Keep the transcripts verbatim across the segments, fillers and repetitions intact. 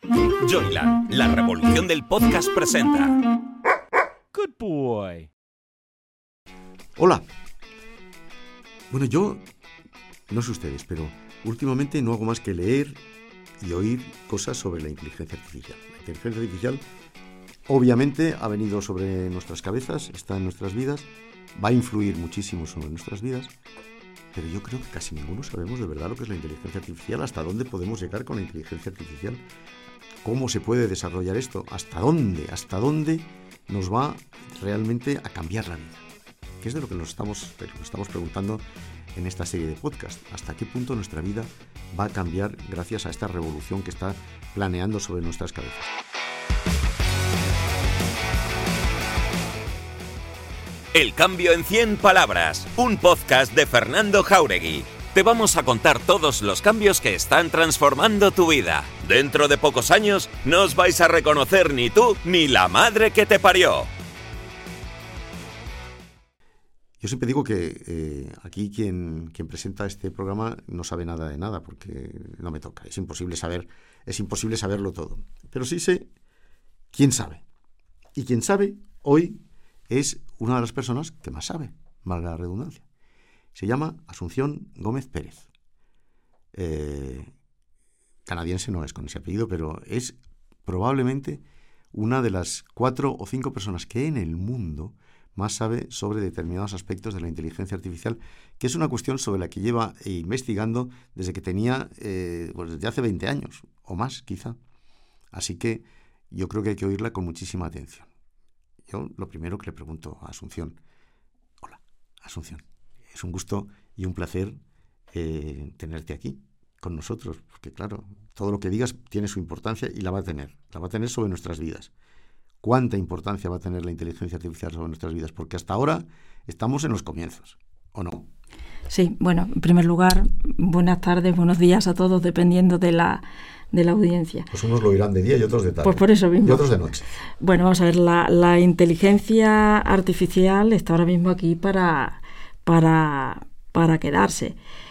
Joyland, la revolución del podcast presenta. Good boy. Hola. Bueno, yo, no sé ustedes, pero últimamente no hago más que leer y oír cosas sobre la inteligencia artificial. La inteligencia artificial, obviamente, ha venido sobre nuestras cabezas, está en nuestras vidas, va a influir muchísimo sobre nuestras vidas, pero yo creo que casi ninguno sabemos de verdad lo que es la inteligencia artificial, hasta dónde podemos llegar con la inteligencia artificial, cómo se puede desarrollar esto, hasta dónde, hasta dónde nos va realmente a cambiar la vida. Que es de lo que nos estamos, de lo que nos estamos preguntando en esta serie de podcast. ¿Hasta qué punto nuestra vida va a cambiar gracias a esta revolución que está planeando sobre nuestras cabezas? El cambio en cien palabras, un podcast de Fernando Jáuregui. Te vamos a contar todos los cambios que están transformando tu vida. Dentro de pocos años no os vais a reconocer ni tú ni la madre que te parió. Yo siempre digo que eh, aquí quien, quien presenta este programa no sabe nada de nada, porque no me toca. Es imposible saber, es imposible saberlo todo. Pero sí sé quién sabe. Y quien sabe hoy es una de las personas que más sabe, valga la redundancia. Se llama Asunción Gómez Pérez. Eh, canadiense no es con ese apellido, pero es probablemente una de las cuatro o cinco personas que en el mundo más sabe sobre determinados aspectos de la inteligencia artificial, que es una cuestión sobre la que lleva investigando desde que tenía, eh, pues desde hace veinte años, o más quizá. Así que yo creo que hay que oírla con muchísima atención. Yo lo primero que le pregunto a Asunción, hola, Asunción, es un gusto y un placer eh, tenerte aquí con nosotros, porque claro, todo lo que digas tiene su importancia y la va a tener, la va a tener sobre nuestras vidas. ¿Cuánta importancia va a tener la inteligencia artificial sobre nuestras vidas? Porque hasta ahora estamos en los comienzos, ¿o no? Sí, bueno, en primer lugar, buenas tardes, buenos días a todos, dependiendo de la, de la audiencia. Pues unos lo oirán de día y otros de tarde. Pues por eso mismo. Y otros de noche. Bueno, vamos a ver, la, la inteligencia artificial está ahora mismo aquí para, para, para quedarse.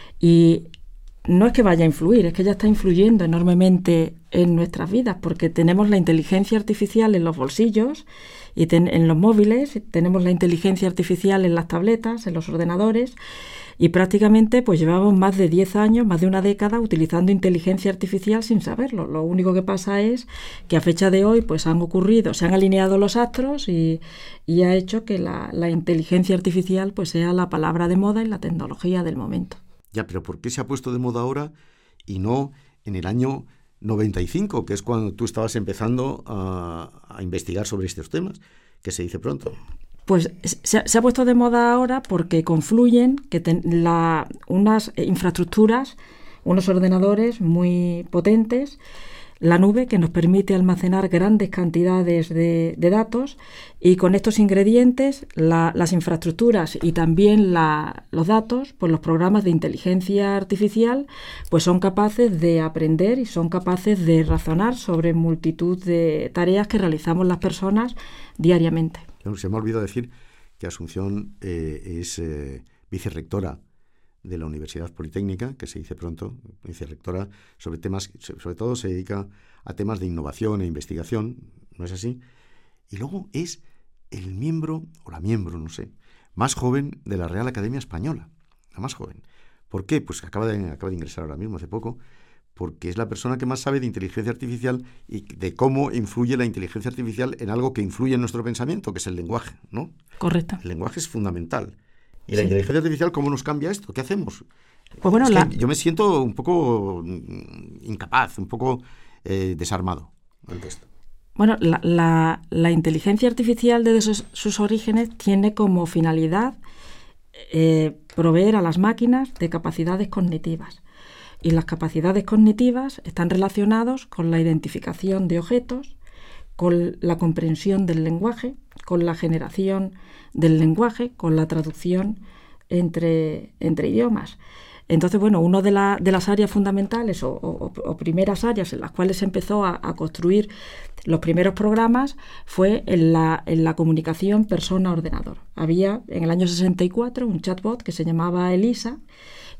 Y no es que vaya a influir, es que ya está influyendo enormemente en nuestras vidas, porque tenemos la inteligencia artificial en los bolsillos y ten, en los móviles, tenemos la inteligencia artificial en las tabletas, en los ordenadores, y prácticamente pues llevamos más de diez años, más de una década utilizando inteligencia artificial sin saberlo. Lo único que pasa es que a fecha de hoy pues han ocurrido, se han alineado los astros y, y ha hecho que la, la inteligencia artificial pues sea la palabra de moda y la tecnología del momento. Ya, pero ¿por qué se ha puesto de moda ahora y no en el año noventa y cinco, que es cuando tú estabas empezando a, a investigar sobre estos temas, que se dice pronto? Pues se, se ha puesto de moda ahora porque confluyen que ten, la, unas infraestructuras, unos ordenadores muy potentes, la nube que nos permite almacenar grandes cantidades de, de datos, y con estos ingredientes, la, las infraestructuras y también la, los datos, pues los programas de inteligencia artificial pues son capaces de aprender y son capaces de razonar sobre multitud de tareas que realizamos las personas diariamente. Se me ha olvidado decir que Asunción eh, es eh, vicerrectora de la Universidad Politécnica, que se dice pronto, vicerrectora, sobre temas, sobre todo se dedica a temas de innovación e investigación, ¿no es así? Y luego es el miembro, o la miembro, no sé, más joven de la Real Academia Española, la más joven. ¿Por qué? Pues acaba de, acaba de ingresar ahora mismo, hace poco, porque es la persona que más sabe de inteligencia artificial y de cómo influye la inteligencia artificial en algo que influye en nuestro pensamiento, que es el lenguaje, ¿no? Correcto. El lenguaje es fundamental. ¿Y la sí. inteligencia artificial cómo nos cambia esto? ¿Qué hacemos? Pues bueno, es la... que yo me siento un poco incapaz, un poco eh, desarmado ante esto. Bueno, la, la, la inteligencia artificial desde sus, sus orígenes tiene como finalidad eh, proveer a las máquinas de capacidades cognitivas. Y las capacidades cognitivas están relacionadas con la identificación de objetos, con la comprensión del lenguaje, con la generación del lenguaje, con la traducción entre, entre idiomas. Entonces, bueno, una de, la, de las áreas fundamentales o, o, o primeras áreas en las cuales se empezó a, a construir los primeros programas fue en la, en la comunicación persona-ordenador. Había en el año sesenta y cuatro un chatbot que se llamaba Elisa,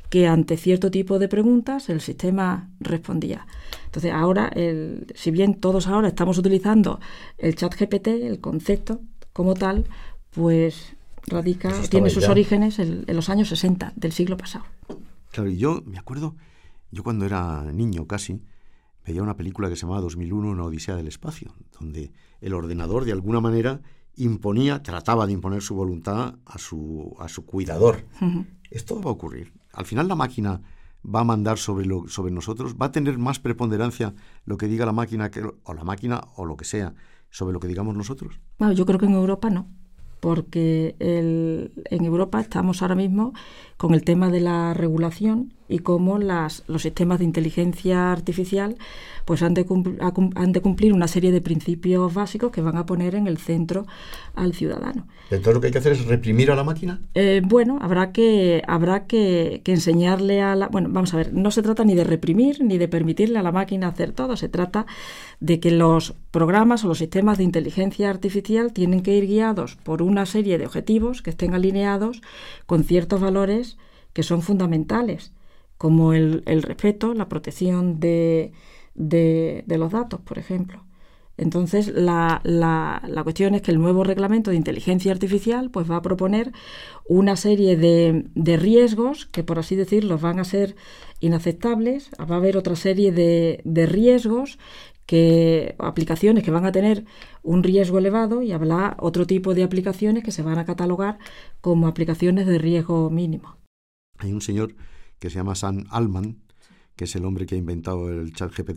que ante cierto tipo de preguntas el sistema respondía. Entonces ahora, el, si bien todos ahora estamos utilizando el ChatGPT, el concepto como tal, pues radica, tiene sus ya. orígenes en, en los años sesenta del siglo pasado. Claro, y yo me acuerdo, yo cuando era niño casi, veía una película que se llamaba dos mil uno, una odisea del espacio, donde el ordenador de alguna manera imponía, trataba de imponer su voluntad a su, a su cuidador. Uh-huh. Esto va a ocurrir. Al final la máquina va a mandar sobre, lo, sobre nosotros, va a tener más preponderancia lo que diga la máquina, que, o la máquina o lo que sea, sobre lo que digamos nosotros. Bueno, yo creo que en Europa no, porque el, en Europa estamos ahora mismo con el tema de la regulación y cómo las, los sistemas de inteligencia artificial pues han de, cumplir, han de cumplir una serie de principios básicos que van a poner en el centro al ciudadano. ¿Entonces lo que hay que hacer es reprimir a la máquina? Eh, bueno, habrá que habrá que, que enseñarle a la... Bueno, vamos a ver, no se trata ni de reprimir ni de permitirle a la máquina hacer todo, se trata de que los programas o los sistemas de inteligencia artificial tienen que ir guiados por una serie de objetivos que estén alineados con ciertos valores que son fundamentales, como el, el respeto, la protección de, de, de los datos, por ejemplo. Entonces, la, la, la cuestión es que el nuevo reglamento de inteligencia artificial pues, va a proponer una serie de, de riesgos que, por así decirlo, van a ser inaceptables. Va a haber otra serie de, de riesgos, que aplicaciones que van a tener un riesgo elevado, y habrá otro tipo de aplicaciones que se van a catalogar como aplicaciones de riesgo mínimo. Hay un señor que se llama Sam Altman, que es el hombre que ha inventado el ChatGPT,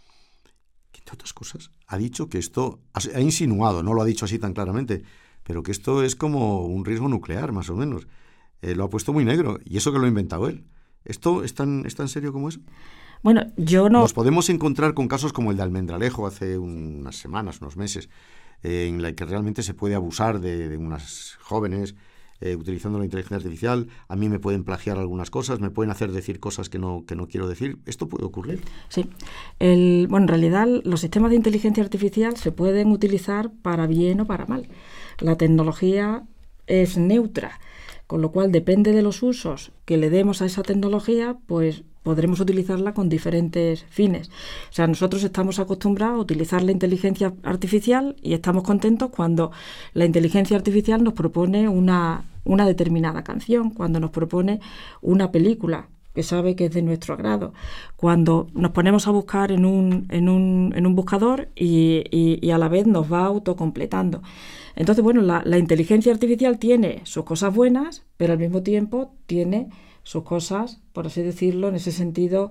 que entre otras cosas ha dicho que esto, ha insinuado, no lo ha dicho así tan claramente, pero que esto es como un riesgo nuclear, más o menos. Eh, lo ha puesto muy negro, y eso que lo ha inventado él. ¿Esto es tan, es tan serio como eso? Bueno, yo no... Nos podemos encontrar con casos como el de Almendralejo hace unas semanas, unos meses, eh, en la que realmente se puede abusar de, de unas jóvenes eh, utilizando la inteligencia artificial. A mí me pueden plagiar algunas cosas, me pueden hacer decir cosas que no, que no quiero decir. ¿Esto puede ocurrir? Sí. El, bueno, en realidad los sistemas de inteligencia artificial se pueden utilizar para bien o para mal. La tecnología es neutra, con lo cual depende de los usos que le demos a esa tecnología, pues podremos utilizarla con diferentes fines. O sea, nosotros estamos acostumbrados a utilizar la inteligencia artificial y estamos contentos cuando la inteligencia artificial nos propone una, una determinada canción, cuando nos propone una película que sabe que es de nuestro agrado, cuando nos ponemos a buscar en un, en un, en un buscador y, y, y a la vez nos va autocompletando. Entonces, bueno, la, la inteligencia artificial tiene sus cosas buenas, pero al mismo tiempo tiene sus cosas, por así decirlo, en ese sentido,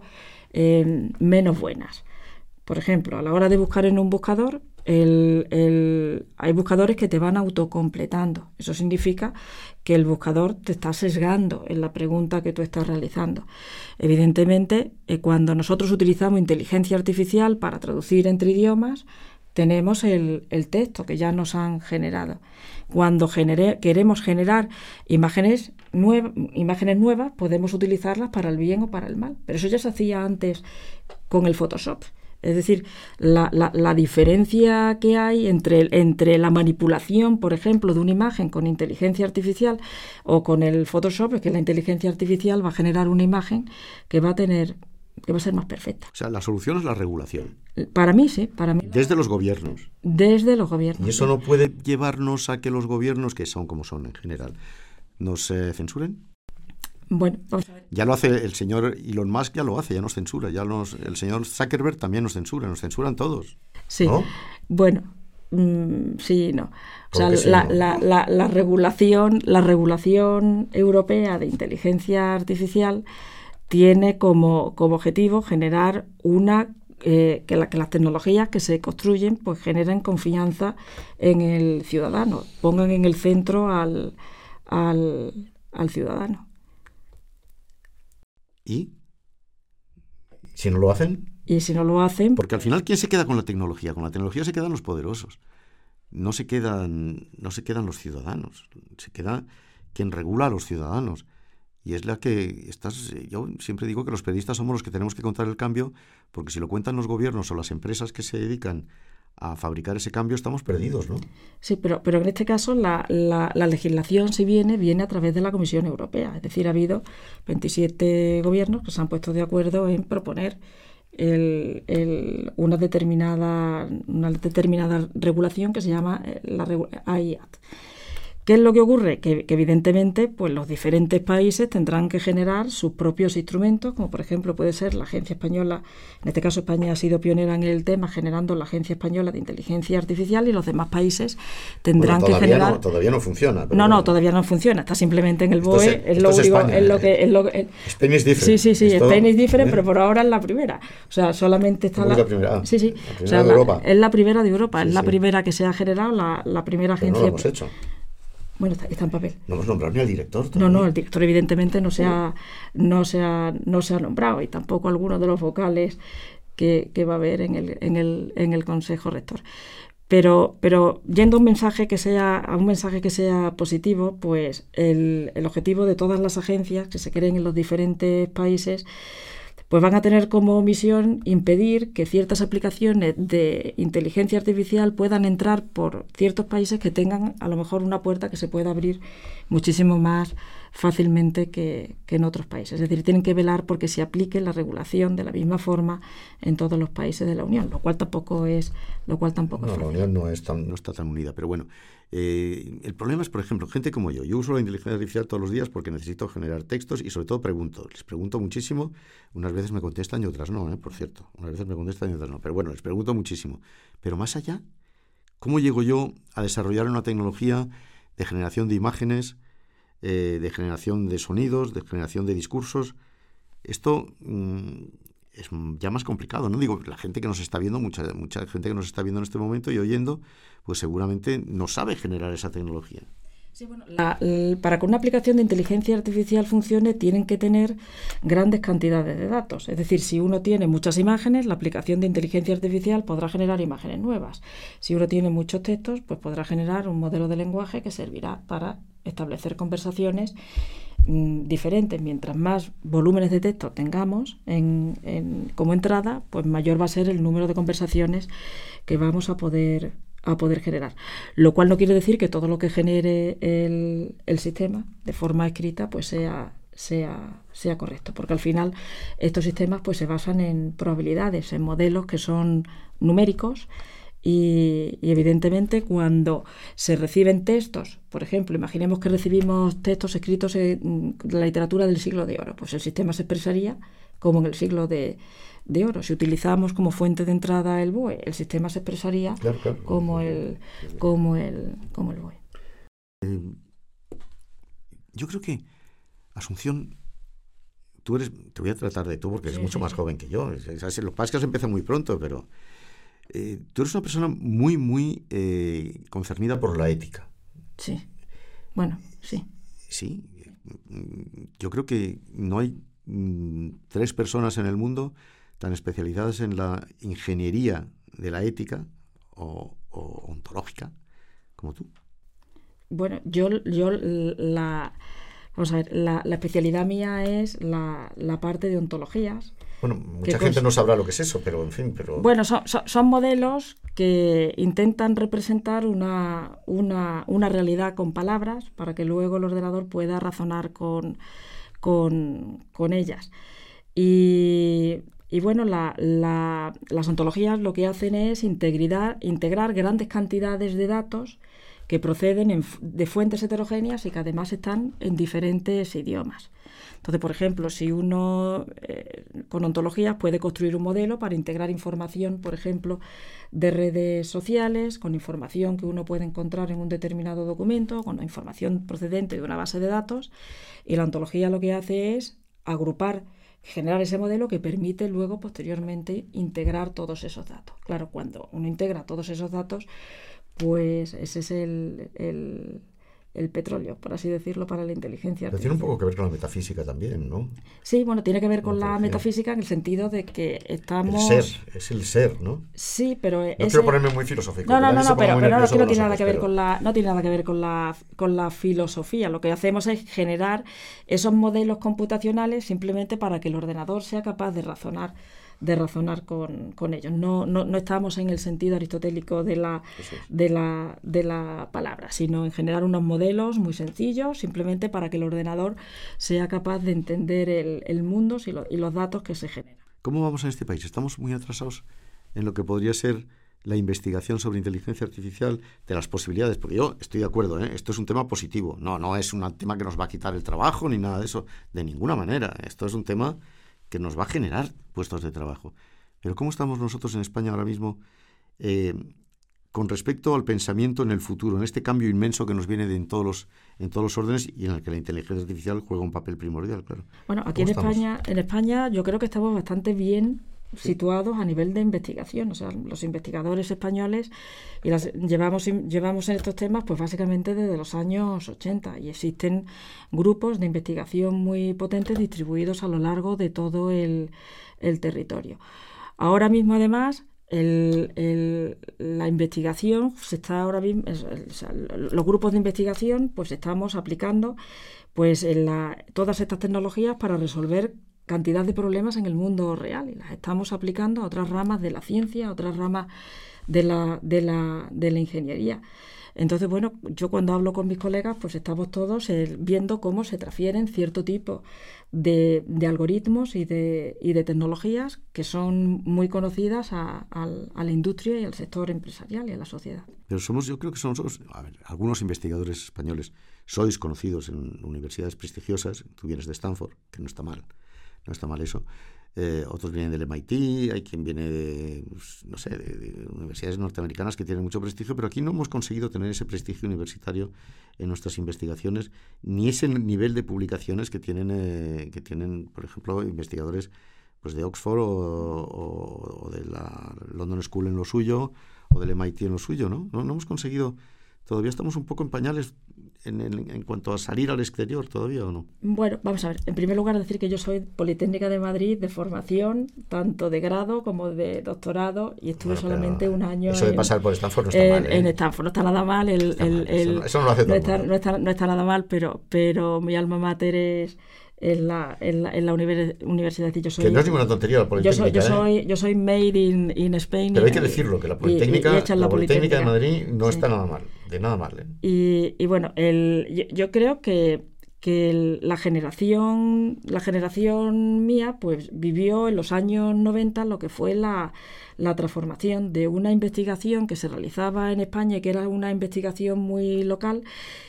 eh, menos buenas. Por ejemplo, a la hora de buscar en un buscador, el, el, hay buscadores que te van autocompletando. Eso significa que el buscador te está sesgando en la pregunta que tú estás realizando. Evidentemente, eh, cuando nosotros utilizamos inteligencia artificial para traducir entre idiomas, tenemos el, el texto que ya nos han generado. Cuando genere, queremos generar imágenes, nueva, imágenes nuevas, podemos utilizarlas para el bien o para el mal. Pero eso ya se hacía antes con el Photoshop. Es decir, la, la, la diferencia que hay entre, entre la manipulación, por ejemplo, de una imagen con inteligencia artificial o con el Photoshop es que la inteligencia artificial va a generar una imagen que va a tener... que va a ser más perfecta. O sea, la solución es la regulación. Para mí, sí, para mí. Desde los gobiernos. Desde los gobiernos. ¿Y eso sí. no puede llevarnos a que los gobiernos, que son como son en general, nos eh, censuren? Bueno, vamos a ver. Ya lo hace el señor Elon Musk, ya lo hace, ya nos censura. Ya nos, el señor Zuckerberg también nos censura, nos censuran todos. Sí, ¿no? Bueno, mmm, sí, no. O sea, sí, la, no? La, la, la, regulación, la regulación europea de inteligencia artificial tiene como, como objetivo generar una eh, que, la, que las tecnologías que se construyen pues generen confianza en el ciudadano, pongan en el centro al, al, al ciudadano. ¿Y si no lo hacen? Y si no lo hacen... Porque al final, ¿quién se queda con la tecnología? Con la tecnología se quedan los poderosos. No se quedan, no se quedan los ciudadanos. Se queda quien regula a los ciudadanos. Y es la que estás. Yo siempre digo que los periodistas somos los que tenemos que contar el cambio, porque si lo cuentan los gobiernos o las empresas que se dedican a fabricar ese cambio, estamos perdidos, ¿no? Sí, pero, pero en este caso la, la, la legislación, si viene, viene a través de la Comisión Europea. Es decir, ha habido veintisiete gobiernos que se han puesto de acuerdo en proponer el, el, una, determinada, una determinada regulación que se llama la A I A T. ¿Qué es lo que ocurre? Que, que evidentemente pues los diferentes países tendrán que generar sus propios instrumentos, como por ejemplo puede ser la Agencia Española, en este caso España ha sido pionera en el tema, generando la Agencia Española de Inteligencia Artificial, y los demás países tendrán bueno, que generar... No, todavía no funciona. Pero no, bueno. no, todavía no funciona, está simplemente en el B O E, es, es lo único, es, es lo que... Es lo, es... Spain is different. Sí, sí, sí, Esto, Spain is different, ¿eh? pero por ahora es la primera. O sea, solamente está la... la primera? Sí, sí. La primera o sea, de la, Europa. Es la primera de Europa, Sí, es la sí. primera que se ha generado, la, la primera Pero agencia... no lo hemos hecho. Bueno, está, está en papel. No hemos nombrado ni al director. No, todavía. no, el director evidentemente no se ha, no se ha, no se ha nombrado, y tampoco algunos de los vocales que, que va a haber en el, en el, en el Consejo Rector. Pero, pero yendo a un mensaje que sea, a un mensaje que sea positivo, pues el, el objetivo de todas las agencias que se creen en los diferentes países, pues van a tener como misión impedir que ciertas aplicaciones de inteligencia artificial puedan entrar por ciertos países que tengan a lo mejor una puerta que se pueda abrir muchísimo más fácilmente que, que en otros países. Es decir, tienen que velar porque se aplique la regulación de la misma forma en todos los países de la Unión, lo cual tampoco es, lo cual tampoco No, es la fácil. Unión no, es tan, no está tan unida, pero bueno. Eh, el problema es, por ejemplo, gente como yo. Yo uso la inteligencia artificial todos los días porque necesito generar textos y sobre todo pregunto. Les pregunto muchísimo. Unas veces me contestan y otras no, ¿eh? Por cierto. Unas veces me contestan y otras no. Pero bueno, les pregunto muchísimo. Pero más allá, ¿cómo llego yo a desarrollar una tecnología de generación de imágenes, eh, de generación de sonidos, de generación de discursos? Esto mmm, es ya más complicado, ¿no? Digo, la gente que nos está viendo, mucha, mucha gente que nos está viendo en este momento y oyendo, pues seguramente no sabe generar esa tecnología. Sí, bueno, la, el, para que una aplicación de inteligencia artificial funcione, tienen que tener grandes cantidades de datos. Es decir, si uno tiene muchas imágenes, la aplicación de inteligencia artificial podrá generar imágenes nuevas. Si uno tiene muchos textos, pues podrá generar un modelo de lenguaje que servirá para establecer conversaciones mmm, diferentes. Mientras más volúmenes de texto tengamos en, en, como entrada, pues mayor va a ser el número de conversaciones que vamos a poder a poder generar, lo cual no quiere decir que todo lo que genere el, el sistema de forma escrita pues sea, sea, sea correcto, porque al final estos sistemas pues se basan en probabilidades, en modelos que son numéricos y, y evidentemente cuando se reciben textos, por ejemplo, imaginemos que recibimos textos escritos en la literatura del siglo de oro, pues el sistema se expresaría como en el siglo de de oro. Si utilizamos como fuente de entrada el B O E, el sistema se expresaría claro, claro. como el como el como el B O E. Eh, yo creo que, Asunción, tú eres, te voy a tratar de tú porque eres sí, mucho sí. más joven que yo. Es, lo que pasa es que has empezado muy pronto, pero eh, tú eres una persona muy, muy eh, concernida por la ética. Sí. Bueno, sí. Sí. Yo creo que no hay mm, tres personas en el mundo tan especializadas en la ingeniería de la ética o, o ontológica como tú. Bueno, yo, yo la, vamos a ver, la, la especialidad mía es la, la parte de ontologías. Bueno, mucha gente cons- no sabrá lo que es eso, pero en fin, pero... Bueno, son, son, son modelos que intentan representar una, una, una realidad con palabras para que luego el ordenador pueda razonar con, con, con ellas. Y... Y bueno, la, la, las ontologías lo que hacen es integrar, integrar grandes cantidades de datos que proceden en, de fuentes heterogéneas y que además están en diferentes idiomas. Entonces, por ejemplo, si uno eh, con ontologías puede construir un modelo para integrar información, por ejemplo, de redes sociales, con información que uno puede encontrar en un determinado documento, con la información procedente de una base de datos, y la ontología lo que hace es agrupar, generar ese modelo que permite luego posteriormente integrar todos esos datos. Claro, cuando uno integra todos esos datos, pues ese es el, el, el petróleo, por así decirlo, para la inteligencia artificial. Pero tiene un poco que ver con la metafísica también, ¿no? Sí, bueno, tiene que ver con la metafísica en el sentido de que estamos... El ser, es el ser, ¿no? Sí, pero... No ese... quiero ponerme muy filosófico. No, no, no, no, pero, pero no, no tiene nada que ver pero... con la, no tiene nada que ver con la, con la filosofía. Lo que hacemos es generar esos modelos computacionales simplemente para que el ordenador sea capaz de razonar de razonar con, con ellos. No, no, no estamos en el sentido aristotélico de la, Eso es. de, la, de la palabra, sino en generar unos modelos muy sencillos, simplemente para que el ordenador sea capaz de entender el, el mundo y, lo, y los datos que se generan. ¿Cómo vamos en este país? Estamos muy atrasados en lo que podría ser la investigación sobre inteligencia artificial, de las posibilidades, porque yo estoy de acuerdo, ¿eh? Esto es un tema positivo, no, no es un tema que nos va a quitar el trabajo ni nada de eso, de ninguna manera. Esto es un tema que nos va a generar puestos de trabajo. Pero ¿cómo estamos nosotros en España ahora mismo eh, con respecto al pensamiento en el futuro, en este cambio inmenso que nos viene de en todos los en todos los órdenes y en el que la inteligencia artificial juega un papel primordial, claro? Bueno, aquí en España, en España yo creo que estamos bastante bien sí. situados a nivel de investigación. O sea, los investigadores españoles y las, llevamos, llevamos en estos temas pues básicamente desde los años ochenta y existen grupos de investigación muy potentes distribuidos a lo largo de todo el, el territorio. Ahora mismo, además, El, el, la investigación se está ahora mismo, o sea, los grupos de investigación, pues estamos aplicando pues en la, todas estas tecnologías para resolver cantidad de problemas en el mundo real y las estamos aplicando a otras ramas de la ciencia, a otras ramas de la, de la, de la ingeniería. Entonces, bueno, yo cuando hablo con mis colegas, pues estamos todos eh, viendo cómo se transfieren cierto tipo de, de algoritmos y de, y de tecnologías que son muy conocidas a, a, a la industria y al sector empresarial y a la sociedad. Pero somos, yo creo que somos, a ver, algunos investigadores españoles sois conocidos en universidades prestigiosas, tú vienes de Stanford, que no está mal, no está mal eso. Eh, otros vienen del M I T, hay quien viene de, no sé, de, de universidades norteamericanas que tienen mucho prestigio, pero aquí no hemos conseguido tener ese prestigio universitario en nuestras investigaciones, ni ese nivel de publicaciones que tienen, eh, que tienen, por ejemplo, investigadores pues de Oxford o, o, o de la London School en lo suyo, o del M I T en lo suyo, ¿no? No, no hemos conseguido, todavía estamos un poco en pañales En, en, en cuanto a salir al exterior, ¿todavía o no? Bueno, vamos a ver. En primer lugar, decir que yo soy Politécnica de Madrid de formación, tanto de grado como de doctorado, y estuve bueno, solamente un año... Eso de en, pasar por Stanford no está en, mal, ¿eh? En Stanford no está nada mal. El, está el, mal. El, eso, no, eso no lo hace todo no el está, mundo. No está, no está nada mal, pero, pero mi alma mater es... En la, en la, en la univers, universidad y yo soy... Que no es ninguna tontería la Politécnica, yo soy, yo soy, ¿eh? yo soy made in, in Spain. Pero hay que decirlo, que la Politécnica, y, y, y la, la Politécnica de Madrid no sí. está nada mal, de nada mal, ¿eh? Y, y bueno, el, yo, yo creo que, que el, la generación la generación mía pues vivió en los años noventa lo que fue la, la transformación de una investigación que se realizaba en España y que era una investigación muy local,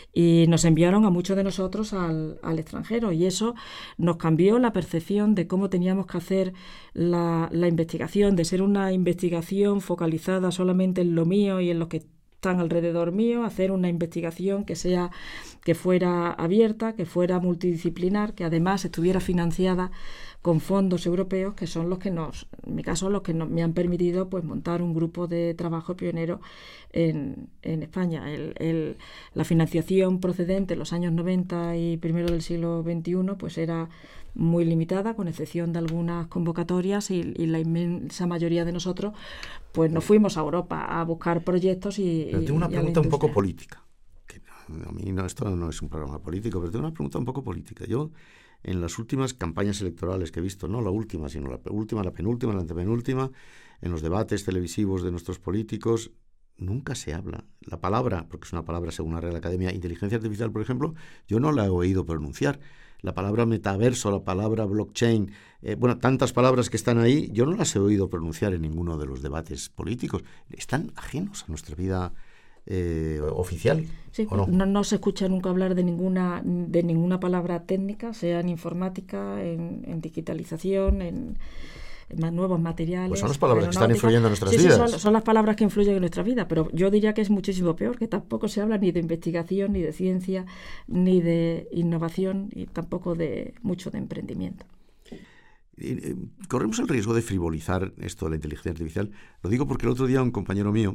y nos enviaron a muchos de nosotros al, al extranjero, y eso nos cambió la percepción de cómo teníamos que hacer la, la investigación, de ser una investigación focalizada solamente en lo mío y en lo que están alrededor mío, hacer una investigación que sea que fuera abierta, que fuera multidisciplinar, que además estuviera financiada con fondos europeos, que son los que nos, en mi caso, los que nos, me han permitido pues montar un grupo de trabajo pionero en, en España. El, el, la financiación procedente en los años noventa y primero del siglo veintiuno pues era muy limitada, con excepción de algunas convocatorias, y, y la inmensa mayoría de nosotros pues nos fuimos a Europa a buscar proyectos y... Pero tengo una y pregunta un poco política. Que a mí no, esto no es un programa político, pero tengo una pregunta un poco política. Yo, en las últimas campañas electorales que he visto, no la última, sino la última, la penúltima, la antepenúltima, en los debates televisivos de nuestros políticos, nunca se habla. La palabra, porque es una palabra según la Real Academia, inteligencia artificial, por ejemplo, yo no la he oído pronunciar. La palabra metaverso, la palabra blockchain, eh, bueno, tantas palabras que están ahí, yo no las he oído pronunciar en ninguno de los debates políticos. Están ajenos a nuestra vida eh, oficial. Sí, ¿o no? No, no se escucha nunca hablar de ninguna de ninguna palabra técnica, sea en informática, en, en digitalización, en, en nuevos materiales. Pues son las palabras que están influyendo en nuestras sí, vidas. Sí, son, son las palabras que influyen en nuestra vida, pero yo diría que es muchísimo peor, que tampoco se habla ni de investigación, ni de ciencia, ni de innovación, y tampoco de mucho de emprendimiento. Eh, corremos el riesgo de frivolizar esto de la inteligencia artificial. Lo digo porque el otro día un compañero mío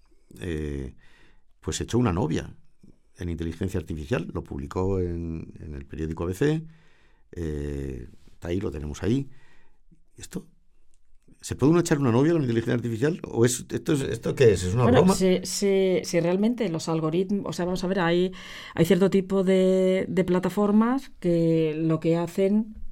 eh, pues echó una novia en inteligencia artificial, lo publicó en, en el periódico A B C, eh, está ahí, lo tenemos ahí. Esto... ¿Se puede uno echar una novia con inteligencia artificial? ¿O es esto, es, esto qué es? ¿Es una bueno, broma? Si, si, si realmente los algoritmos... O sea, vamos a ver, hay, hay cierto tipo de, de plataformas que lo que hacen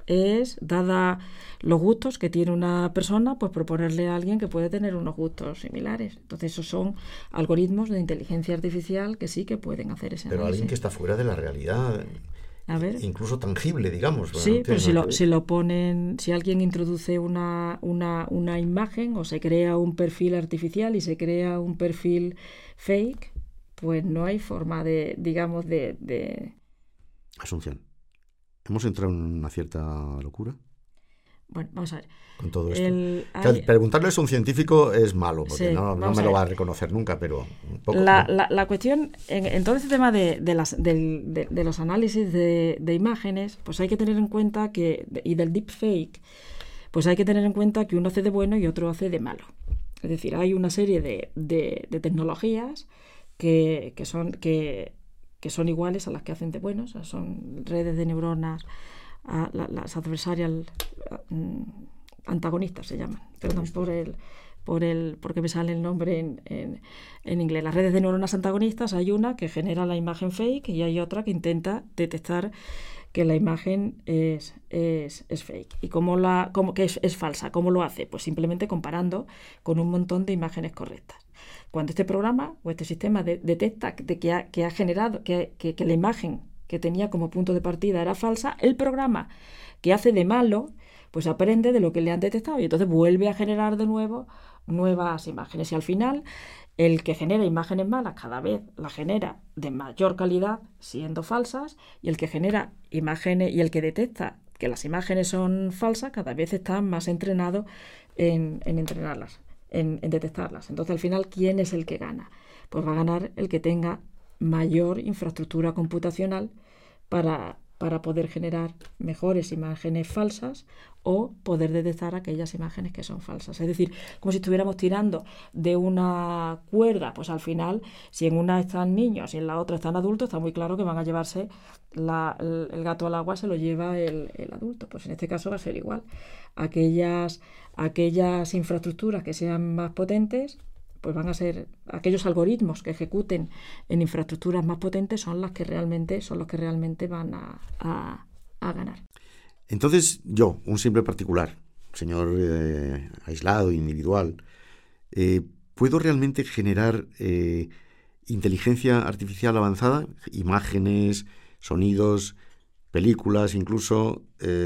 es, dada los gustos que tiene una persona, pues proponerle a alguien que puede tener unos gustos similares. Entonces esos son algoritmos de inteligencia artificial que sí que pueden hacer ese Pero análisis. alguien que está fuera de la realidad, a ver. incluso tangible, digamos. Sí, bueno, pero si lo, si lo ponen, si alguien introduce una, una, una imagen o se crea un perfil artificial y se crea un perfil fake, pues no hay forma de, digamos, de... de... Asunción, ¿hemos entrado en una cierta locura? Bueno, vamos a ver. Con todo esto. El, que hay... Preguntarle a un científico es malo, porque sí, no, no me lo va a reconocer nunca, pero un poco. La, ¿no? la, la cuestión, en, en todo este tema de, de, las, del, de, de los análisis de, de imágenes, pues hay que tener en cuenta que, y del deepfake, pues hay que tener en cuenta que uno hace de bueno y otro hace de malo. Es decir, hay una serie de, de, de tecnologías que, que, son, que, que son iguales a las que hacen de buenos, o sea, son redes de neuronas, a, la, las adversarial uh, antagonistas se llaman, perdón por el por el porque me sale el nombre en, en, en inglés. Las redes de neuronas antagonistas, hay una que genera la imagen fake y hay otra que intenta detectar que la imagen es, es, es fake. ¿Y cómo la, cómo, que es, es falsa? ¿Cómo lo hace? Pues simplemente comparando con un montón de imágenes correctas. Cuando este programa o este sistema de, detecta de que, ha, que ha generado que, que, que la imagen que tenía como punto de partida era falsa, el programa que hace de malo pues aprende de lo que le han detectado y entonces vuelve a generar de nuevo nuevas imágenes. Y al final, el que genera imágenes malas cada vez las genera de mayor calidad siendo falsas, y el que genera imágenes y el que detecta que las imágenes son falsas cada vez está más entrenado en, en entrenarlas, en, en detectarlas. Entonces al final, ¿quién es el que gana? Pues va a ganar el que tenga mayor infraestructura computacional para, para poder generar mejores imágenes falsas o poder detectar aquellas imágenes que son falsas. Es decir, como si estuviéramos tirando de una cuerda, pues al final, si en una están niños y en la otra están adultos, está muy claro que van a llevarse la, el, el gato al agua, se lo lleva el, el adulto. Pues en este caso va a ser igual. Aquellas, aquellas infraestructuras que sean más potentes, pues van a ser aquellos algoritmos que ejecuten en infraestructuras más potentes son las que realmente son los que realmente van a, a, a ganar. Entonces yo, un simple particular, señor eh, aislado, individual, eh, ¿puedo realmente generar eh, inteligencia artificial avanzada? Imágenes, sonidos, películas, incluso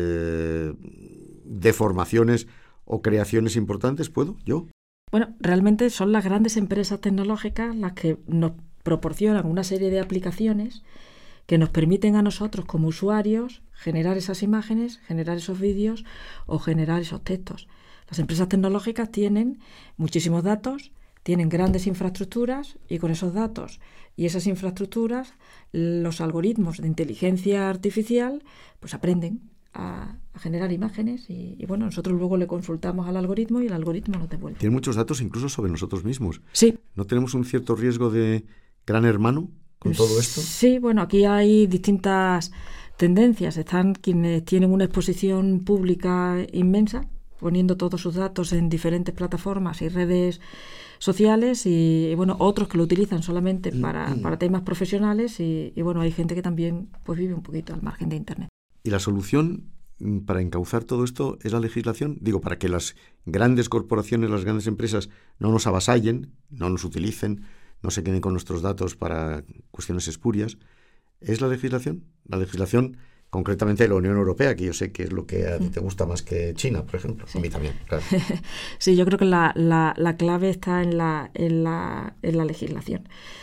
eh, deformaciones o creaciones importantes, ¿puedo yo? Bueno, realmente son las grandes empresas tecnológicas las que nos proporcionan una serie de aplicaciones que nos permiten a nosotros como usuarios generar esas imágenes, generar esos vídeos o generar esos textos. Las empresas tecnológicas tienen muchísimos datos, tienen grandes infraestructuras y con esos datos y esas infraestructuras los algoritmos de inteligencia artificial pues aprenden A, a generar imágenes y, y bueno, nosotros luego le consultamos al algoritmo y el algoritmo nos devuelve. Tiene muchos datos incluso sobre nosotros mismos. Sí. ¿No tenemos un cierto riesgo de gran hermano con todo esto? Sí, bueno, aquí hay distintas tendencias. Están quienes tienen una exposición pública inmensa, poniendo todos sus datos en diferentes plataformas y redes sociales y, y bueno, otros que lo utilizan solamente para, para temas profesionales y, y bueno, hay gente que también pues vive un poquito al margen de Internet. ¿Y la solución para encauzar todo esto es la legislación? Digo, para que las grandes corporaciones, las grandes empresas no nos avasallen, no nos utilicen, no se queden con nuestros datos para cuestiones espurias. ¿Es la legislación? La legislación, concretamente de la Unión Europea, que yo sé que es lo que a ti te gusta más que China, por ejemplo. Sí. A mí también, claro. Sí, yo creo que la, la, la clave está en la, en la, en la legislación.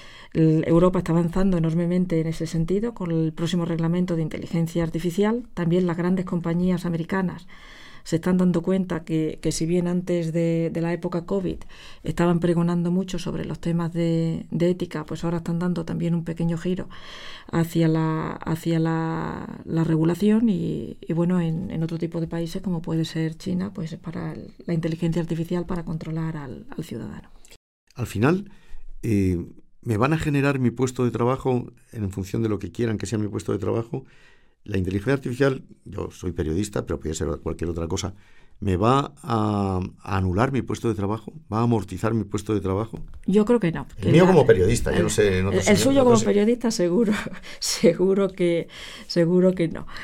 Europa está avanzando enormemente en ese sentido con el próximo reglamento de inteligencia artificial. También las grandes compañías americanas se están dando cuenta que, que si bien antes de, de la época COVID estaban pregonando mucho sobre los temas de, de ética, pues ahora están dando también un pequeño giro hacia la, hacia la, la regulación y, y bueno, en, en otro tipo de países como puede ser China, pues es para el, la inteligencia artificial para controlar al, al ciudadano. Al final, eh, ¿me van a generar mi puesto de trabajo en función de lo que quieran que sea mi puesto de trabajo? La inteligencia artificial, yo soy periodista, pero puede ser cualquier otra cosa, ¿me va a, a anular mi puesto de trabajo? ¿Va a amortizar mi puesto de trabajo? Yo creo que no. El mío la, como periodista, yo no sé. No el sé, el suyo no como sé. periodista seguro, seguro que, seguro que no.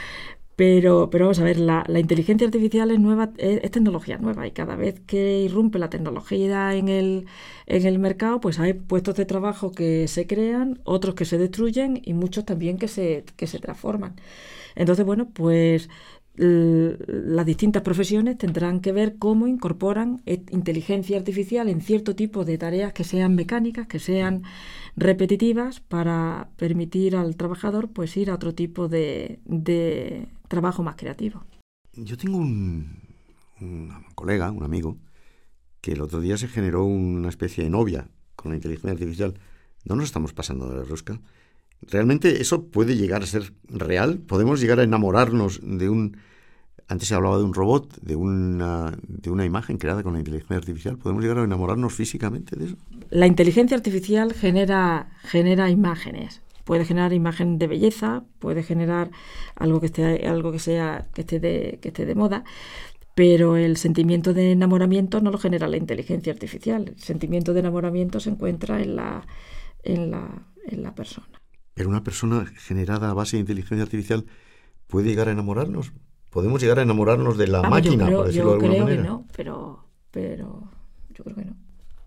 Pero, pero vamos a ver, la, la inteligencia artificial es nueva, es, es tecnología nueva y cada vez que irrumpe la tecnología en el, en el mercado, pues hay puestos de trabajo que se crean, otros que se destruyen y muchos también que se, que se transforman. Entonces, bueno, pues l- las distintas profesiones tendrán que ver cómo incorporan eh, inteligencia artificial en cierto tipo de tareas que sean mecánicas, que sean repetitivas, para permitir al trabajador pues ir a otro tipo de, de trabajo más creativo. Yo tengo un, un colega, un amigo, que el otro día se generó una especie de novia con la inteligencia artificial. No nos estamos pasando de la rosca. ¿Realmente eso puede llegar a ser real? ¿Podemos llegar a enamorarnos de un... Antes se hablaba de un robot, de una, de una imagen creada con la inteligencia artificial. ¿Podemos llegar a enamorarnos físicamente de eso? La inteligencia artificial genera, genera imágenes. Puede generar imagen de belleza, puede generar algo que esté, algo que sea, que esté de, que esté de moda, pero el sentimiento de enamoramiento no lo genera la inteligencia artificial. El sentimiento de enamoramiento se encuentra en la, en la, en la persona. Pero una persona generada a base de inteligencia artificial puede llegar a enamorarnos. ¿Podemos llegar a enamorarnos de la Vamos, máquina, yo creo, por decirlo yo de alguna creo manera? que no, pero, pero yo creo que no.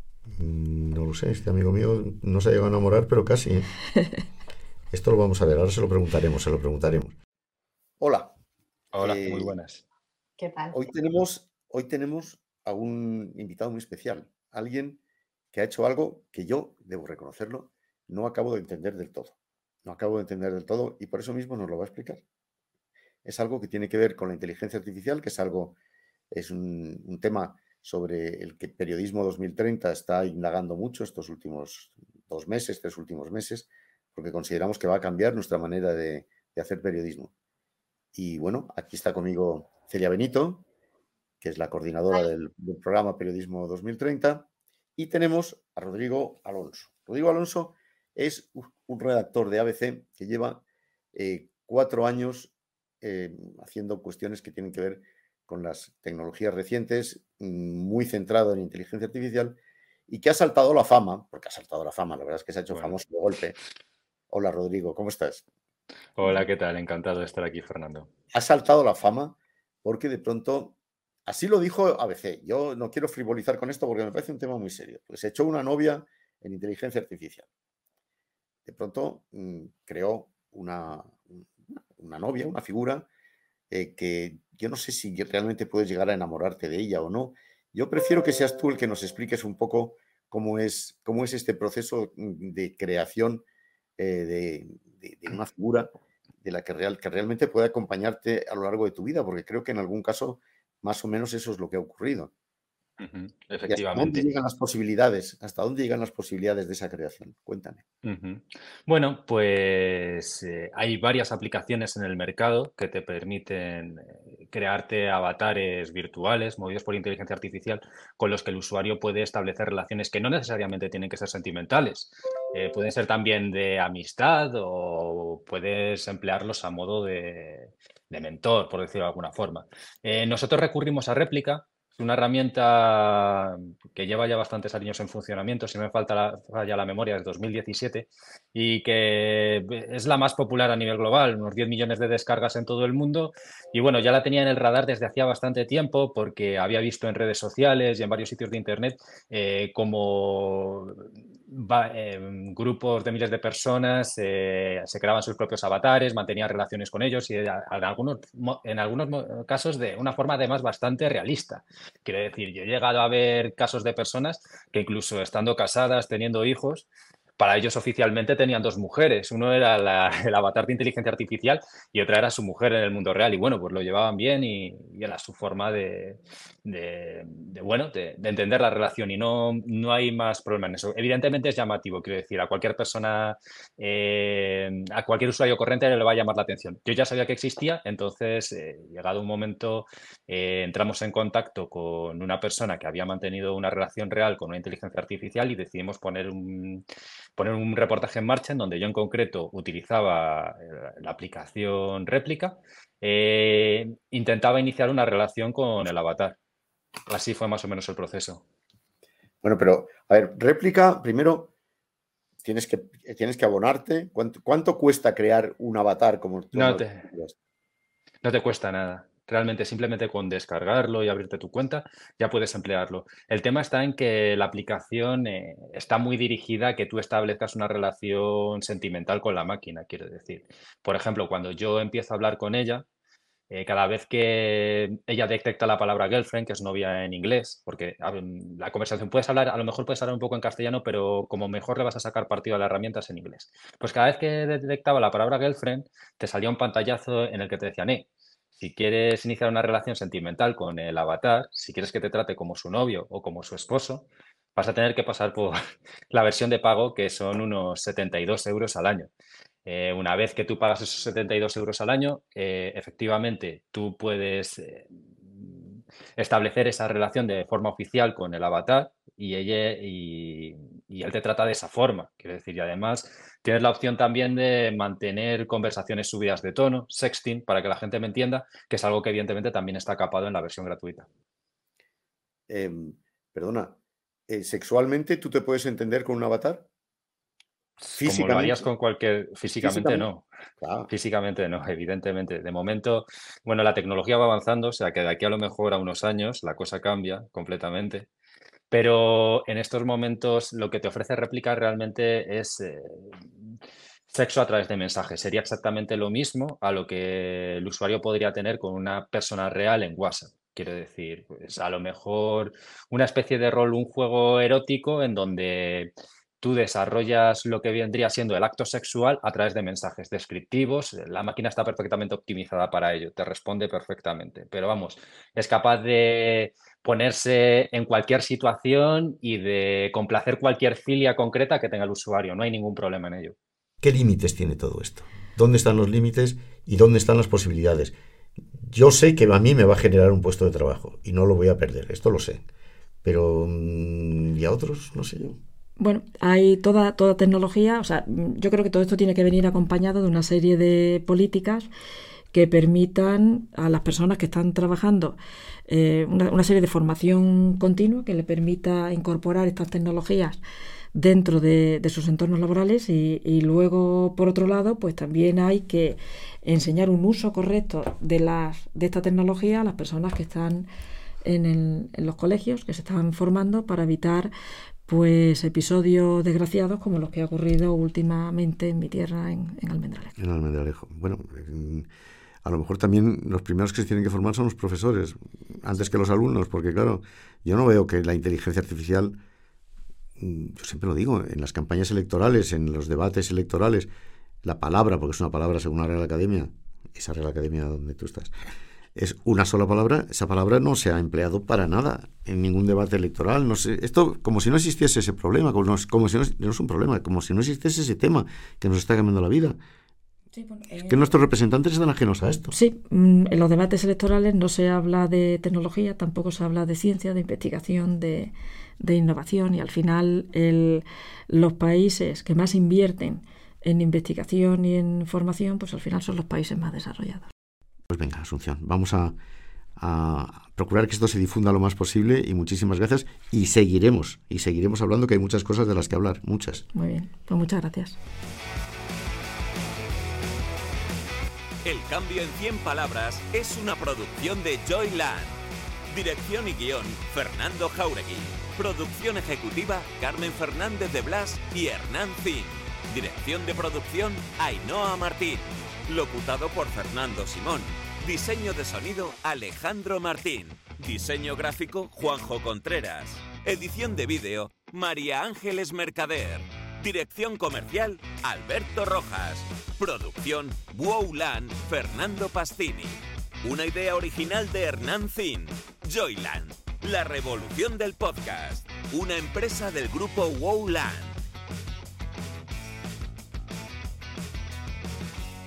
Mm, No lo sé, este amigo mío no se ha llegado a enamorar, pero casi, ¿eh? Esto lo vamos a ver, ahora se lo preguntaremos, se lo preguntaremos. Hola, Hola, muy eh, buenas. ¿Qué tal? hoy tenemos, hoy tenemos a un invitado muy especial, alguien que ha hecho algo que yo, debo reconocerlo, no acabo de entender del todo. No acabo de entender del todo y por eso mismo nos lo va a explicar. Es algo que tiene que ver con la inteligencia artificial, que es algo, es un, un tema sobre el que Periodismo dos mil treinta está indagando mucho estos últimos dos meses, tres últimos meses, porque consideramos que va a cambiar nuestra manera de, de hacer periodismo. Y bueno, aquí está conmigo Celia Benito, que es la coordinadora del, del programa Periodismo dos mil treinta, y tenemos a Rodrigo Alonso. Rodrigo Alonso es un redactor de A B C que lleva eh, cuatro años eh, haciendo cuestiones que tienen que ver con las tecnologías recientes, muy centrado en inteligencia artificial, y que ha saltado la fama, porque ha saltado la fama, la verdad es que se ha hecho Bueno, famoso de golpe. Hola Rodrigo, ¿cómo estás? hola, ¿qué tal? Encantado de estar aquí, Fernando. Ha saltado la fama porque de pronto, así lo dijo A B C, yo no quiero frivolizar con esto porque me parece un tema muy serio, pues se echó una novia en inteligencia artificial. De pronto mmm, creó una, una novia, una figura eh, que yo no sé si realmente puedes llegar a enamorarte de ella o no. Yo prefiero que seas tú el que nos expliques un poco cómo es, cómo es este proceso de creación eh, de, de, de una figura de la que, real, que realmente puede acompañarte a lo largo de tu vida, porque creo que en algún caso más o menos eso es lo que ha ocurrido. Ujú, ¿Y hasta dónde efectivamente. llegan las posibilidades? ¿Hasta dónde llegan las posibilidades de esa creación? Cuéntame. Ujú. Bueno, pues eh, hay varias aplicaciones en el mercado que te permiten eh, crearte avatares virtuales movidos por inteligencia artificial con los que el usuario puede establecer relaciones que no necesariamente tienen que ser sentimentales. Eh, pueden ser también de amistad o puedes emplearlos a modo de, de mentor, por decirlo de alguna forma. Eh, nosotros recurrimos a Réplica. Es una herramienta que lleva ya bastantes años en funcionamiento, si no me falta la, falla la memoria, es dos mil diecisiete, y que es la más popular a nivel global, unos diez millones de descargas en todo el mundo. Y bueno, ya la tenía en el radar desde hacía bastante tiempo porque había visto en redes sociales y en varios sitios de internet eh, como va, eh, grupos de miles de personas eh, se creaban sus propios avatares, mantenían relaciones con ellos y en algunos, en algunos casos de una forma además bastante realista. Quiero decir, yo he llegado a ver casos de personas que incluso estando casadas, teniendo hijos, para ellos oficialmente tenían dos mujeres. Uno era la, el avatar de inteligencia artificial y otra era su mujer en el mundo real. Y bueno, pues lo llevaban bien y, y era su forma de, de, de bueno, de, de entender la relación y no, no hay más problema en eso. Evidentemente es llamativo, quiero decir, a cualquier persona, eh, a cualquier usuario corriente le va a llamar la atención. Yo ya sabía que existía, entonces, eh, llegado un momento, eh, entramos en contacto con una persona que había mantenido una relación real con una inteligencia artificial y decidimos poner un poner un reportaje en marcha en donde yo en concreto utilizaba la aplicación Réplica, eh, intentaba iniciar una relación con el avatar. Así fue más o menos el proceso. Bueno, pero, a ver, Réplica, primero tienes que, tienes que abonarte. ¿Cuánto, cuánto cuesta crear un avatar como tú? No te... No te cuesta nada. Realmente simplemente con descargarlo y abrirte tu cuenta ya puedes emplearlo. El tema está en que la aplicación eh, está muy dirigida a que tú establezcas una relación sentimental con la máquina, quiero decir. Por ejemplo, cuando yo empiezo a hablar con ella, eh, cada vez que ella detecta la palabra girlfriend, que es novia en inglés, porque a ver, la conversación puedes hablar, a lo mejor puedes hablar un poco en castellano, pero como mejor le vas a sacar partido a la herramienta es en inglés. Pues cada vez que detectaba la palabra girlfriend, te salía un pantallazo en el que te decían, eh, si quieres iniciar una relación sentimental con el avatar, si quieres que te trate como su novio o como su esposo, vas a tener que pasar por la versión de pago, que son unos setenta y dos euros al año. Eh, una vez que tú pagas esos setenta y dos euros al año, eh, efectivamente tú puedes eh, establecer esa relación de forma oficial con el avatar y, ella, y, y él te trata de esa forma. Quiero decir, y además tienes la opción también de mantener conversaciones subidas de tono, sexting, para que la gente me entienda, que es algo que evidentemente también está capado en la versión gratuita. Eh, perdona, eh, ¿sexualmente tú te puedes entender con un avatar? Como lo harías con cualquier... Físicamente, Físicamente. no. Claro. Físicamente no, evidentemente. De momento, bueno, la tecnología va avanzando, o sea que de aquí a lo mejor a unos años la cosa cambia completamente. Pero en estos momentos lo que te ofrece Replica realmente es eh, sexo a través de mensajes. Sería exactamente lo mismo a lo que el usuario podría tener con una persona real en WhatsApp. Quiero decir, pues a lo mejor una especie de rol, un juego erótico en donde tú desarrollas lo que vendría siendo el acto sexual a través de mensajes descriptivos. La máquina está perfectamente optimizada para ello, te responde perfectamente. Pero vamos, es capaz de ponerse en cualquier situación y de complacer cualquier filia concreta que tenga el usuario. No hay ningún problema en ello. ¿Qué límites tiene todo esto? ¿Dónde están los límites y dónde están las posibilidades? Yo sé que a mí me va a generar un puesto de trabajo y no lo voy a perder, esto lo sé. Pero, ¿y a otros? No sé yo. Bueno, hay toda, toda tecnología, o sea, yo creo que todo esto tiene que venir acompañado de una serie de políticas que permitan a las personas que están trabajando eh, una, una serie de formación continua que le permita incorporar estas tecnologías dentro de, de sus entornos laborales y, y luego, por otro lado, pues también hay que enseñar un uso correcto de, las, de esta tecnología a las personas que están en, el, en los colegios, que se están formando para evitar pues episodios desgraciados como los que ha ocurrido últimamente en mi tierra, en, en Almendralejo. En Almendralejo. Bueno, a lo mejor también los primeros que se tienen que formar son los profesores, antes que los alumnos, porque claro, yo no veo que la inteligencia artificial, yo siempre lo digo, en las campañas electorales, en los debates electorales, la palabra, porque es una palabra según la Real Academia, esa Real Academia donde tú estás, es una sola palabra, esa palabra no se ha empleado para nada en ningún debate electoral. No sé, esto como si no existiese ese problema, como, no, como si no, no es un problema, como si no existiese ese tema que nos está cambiando la vida. Sí, bueno, eh, es que nuestros representantes están ajenos a esto. Sí, en los debates electorales no se habla de tecnología, tampoco se habla de ciencia, de investigación, de, de innovación, y al final el, los países que más invierten en investigación y en formación, pues al final son los países más desarrollados. Pues venga, Asunción, vamos a, a procurar que esto se difunda lo más posible y muchísimas gracias y seguiremos, y seguiremos hablando, que hay muchas cosas de las que hablar, muchas. Muy bien, pues muchas gracias. El cambio en cien palabras es una producción de Joyland. Dirección y guión, Fernando Jáuregui. Producción ejecutiva, Carmen Fernández de Blas y Hernán Zin. Dirección de producción, Ainhoa Martín. Locutado por Fernando Simón. Diseño de sonido, Alejandro Martín. Diseño gráfico, Juanjo Contreras. Edición de vídeo, María Ángeles Mercader. Dirección comercial, Alberto Rojas. Producción, Wowland, Fernando Pastini. Una idea original de Hernán Zin. Joyland, la revolución del podcast. Una empresa del grupo Wowland.